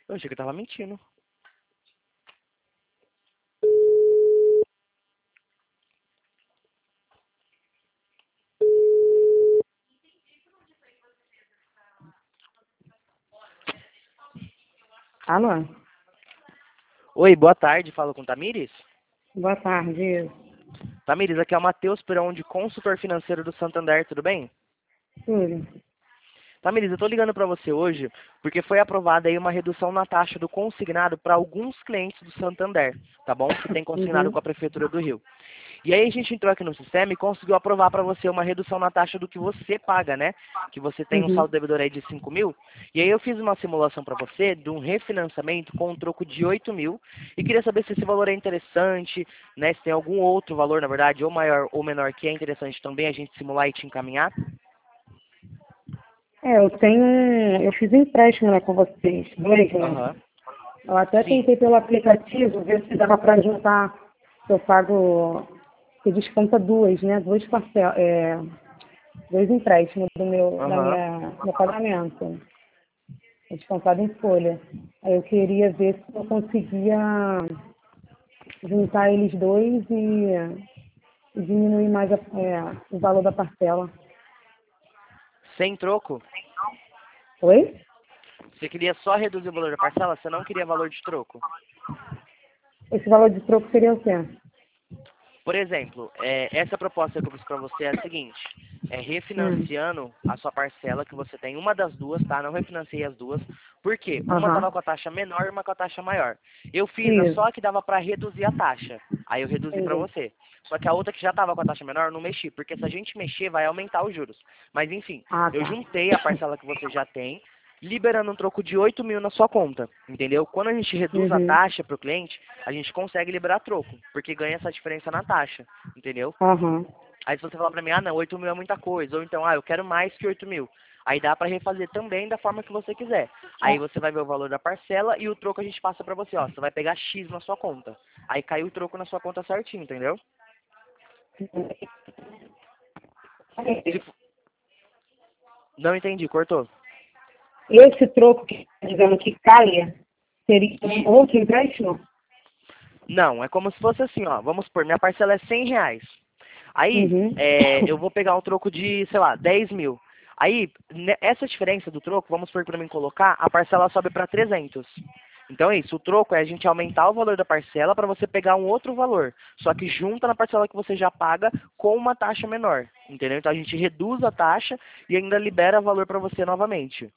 Eu achei que eu tava mentindo. Alô? Oi, boa tarde. Falo com Tamires? Boa tarde. Tamires, aqui é o Matheus Perão, de consultor financeiro do Santander, tudo bem? Tudo. Tamires, eu tô ligando para você hoje porque foi aprovada aí uma redução na taxa do consignado para alguns clientes do Santander, tá bom? Que tem consignado Uhum. com a Prefeitura do Rio. E aí a gente entrou aqui no sistema e conseguiu aprovar para você uma redução na taxa do que você paga, né? Que você tem um Uhum. saldo devedor aí de 5 mil. E aí eu fiz uma simulação para você de um refinanciamento com um troco de 8 mil. E queria saber se esse valor é interessante, né? Se tem algum outro valor, na verdade, ou maior ou menor, que é interessante também a gente simular e te encaminhar. Eu fiz um empréstimo, né, com vocês, dois, né? Aham. Eu até Sim. tentei pelo aplicativo ver se dava para juntar, se eu pago, se desconta duas, né? Duas parcelas, dois empréstimos Aham. meu pagamento. É descontado em folha. Aí eu queria ver se eu conseguia juntar eles dois e diminuir mais o valor da parcela. Sem troco? Oi? Você queria só reduzir o valor da parcela? Você não queria valor de troco? Esse valor de troco seria o quê? Por exemplo, essa proposta que eu fiz para você é a seguinte: é Hum. refinanciando a sua parcela que você tem, uma das duas, tá? Não refinanciei as duas. Por quê? Uma estava Aham. com a taxa menor e uma com a taxa maior. Eu fiz a Isso. só que dava para reduzir a taxa. Aí eu reduzi para Entendi. você. Só que a outra que já estava com a taxa menor, eu não mexi, porque se a gente mexer, vai aumentar os juros. Mas enfim, Ah, eu tá. juntei a parcela que você já tem, liberando um troco de 8 mil na sua conta, entendeu? Quando a gente reduz a Uhum. taxa para o cliente, a gente consegue liberar troco, porque ganha essa diferença na taxa, entendeu? Aham. Aí se você falar pra mim, ah não, 8 mil é muita coisa, ou então, ah, eu quero mais que 8 mil. Aí dá pra refazer também da forma que você quiser. Aí você vai ver o valor da parcela e o troco a gente passa pra você, ó. Você vai pegar X na sua conta. Aí cai o troco na sua conta certinho, entendeu? Se f- Não entendi, cortou. Esse troco que está dizendo que cai seria um outro empréstimo? Não, é como se fosse assim, ó. Vamos supor, minha parcela é 100 reais. Aí, Uhum. eu vou pegar um troco de, sei lá, 10 mil. Aí, essa diferença do troco, vamos supor, para mim colocar, a parcela sobe para 300. Então é isso, o troco é a gente aumentar o valor da parcela para você pegar um outro valor. Só que junta na parcela que você já paga com uma taxa menor. Entendeu? Então a gente reduz a taxa e ainda libera valor para você novamente.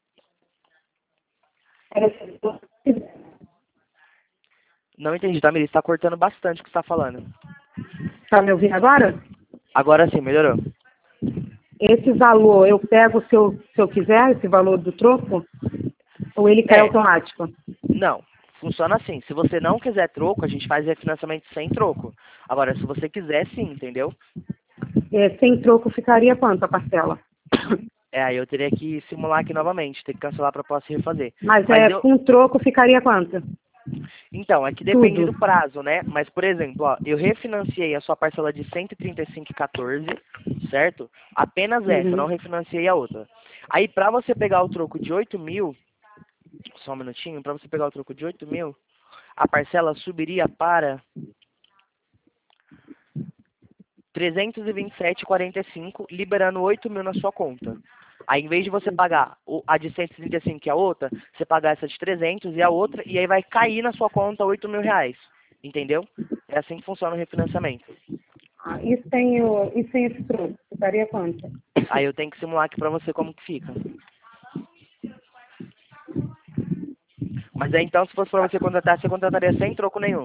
Não entendi, Tamiri, você está cortando bastante o que você está falando. Está me ouvindo agora? Agora sim, melhorou. Esse valor, eu pego se eu quiser, esse valor do troco, ou ele cai É, automático? não, funciona assim. Se você não quiser troco, a gente faz refinanciamento sem troco. Agora, se você quiser, sim, entendeu? Sem troco ficaria quanto a parcela? Aí eu teria que simular aqui novamente, ter que cancelar a proposta e refazer. Mas Mas eu, com troco ficaria quanto? então, é que depende Tudo. do prazo, né? Mas, por exemplo, ó, eu refinanciei a sua parcela de 135,14, certo? Apenas essa, eu não Uhum. refinanciei a outra. Aí, pra você pegar o troco de 8 mil, só um minutinho, pra você pegar o troco de 8 mil, a parcela subiria para 327,45, liberando 8 mil na sua conta. Aí, em vez de você pagar a de 135, que é a outra, você pagar essa de 300 e a outra, e aí vai cair na sua conta 8 mil reais. Entendeu? É assim que funciona o refinanciamento. Ah, e sem esse troco, ficaria quanto? Aí eu tenho que simular aqui pra você como que fica. Mas aí então, se fosse pra você contratar, você contrataria sem troco nenhum.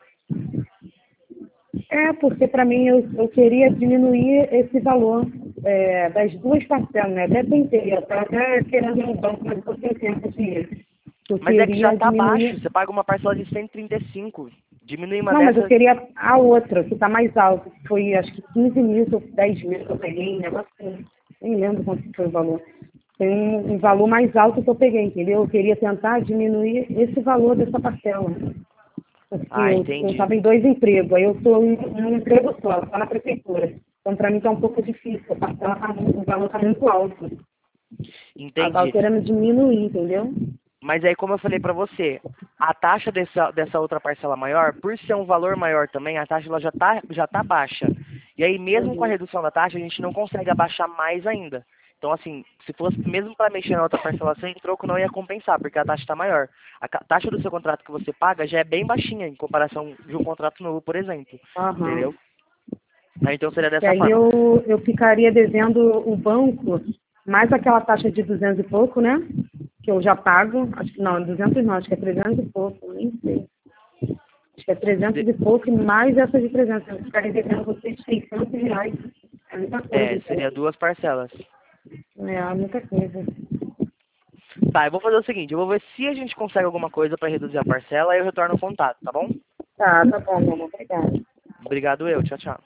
Porque para mim eu queria diminuir esse valor das duas parcelas, né? Até tentei, eu estava até querendo ir no banco, mas eu sem tempo de ir. Eu Mas é que já queria tá baixo, diminuir. você paga uma parcela de 135. Diminui uma Não, mas eu dessa. queria a outra, que está mais alta, que foi acho que 15 mil ou 10 mil que eu peguei, um negócio assim. Nem lembro quanto que foi o valor. Tem um valor mais alto que eu peguei, entendeu? Eu queria tentar diminuir esse valor dessa parcela. Porque Ah, eu entendi. estava em dois empregos, aí eu estou em um emprego só, só na prefeitura. Então, para mim está um pouco difícil, a parcela o valor está muito alto. Eu estava Entendi. querendo diminuir, entendeu? Mas aí, como eu falei pra você, a taxa dessa outra parcela maior, por ser um valor maior também, a taxa ela já tá baixa. E aí, mesmo com a Uhum. redução da taxa, a gente não consegue abaixar mais ainda. Então, assim, se fosse mesmo para mexer na outra parcela sem troco, não ia compensar, porque a taxa está maior. Taxa do seu contrato que você paga já é bem baixinha em comparação de um contrato novo, por exemplo. Aham. Entendeu? Aí, então seria E dessa aí forma. eu ficaria devendo o banco mais aquela taxa de 200 e pouco, né? Que eu já pago. Acho que não, 200 não, acho que é 300 e pouco, nem sei. Acho que é 300 e pouco e mais essa de 300. Eu ficaria devendo vocês 600 reais. É muita coisa, Seria então. duas parcelas. É muita coisa. Tá, eu vou fazer o seguinte, eu vou ver se a gente consegue alguma coisa para reduzir a parcela, aí eu retorno o contato, tá bom? Tá bom, meu amor. Obrigada. Obrigado eu, tchau, tchau.